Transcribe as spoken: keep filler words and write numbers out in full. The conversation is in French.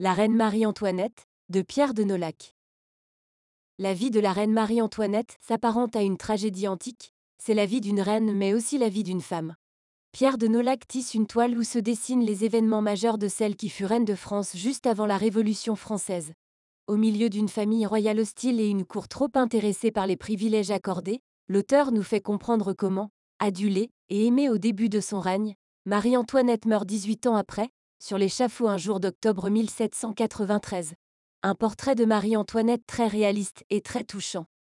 La reine Marie-Antoinette, de Pierre de Nolhac. La vie de la reine Marie-Antoinette s'apparente à une tragédie antique. C'est la vie d'une reine mais aussi la vie d'une femme. Pierre de Nolhac tisse une toile où se dessinent les événements majeurs de celle qui fut reine de France juste avant la Révolution française. Au milieu d'une famille royale hostile et une cour trop intéressée par les privilèges accordés, l'auteur nous fait comprendre comment, adulée et aimée au début de son règne, Marie-Antoinette meurt dix-huit ans après, sur l'échafaud un jour d'octobre mille sept cent quatre-vingt-treize. Un portrait de Marie-Antoinette très réaliste et très touchant.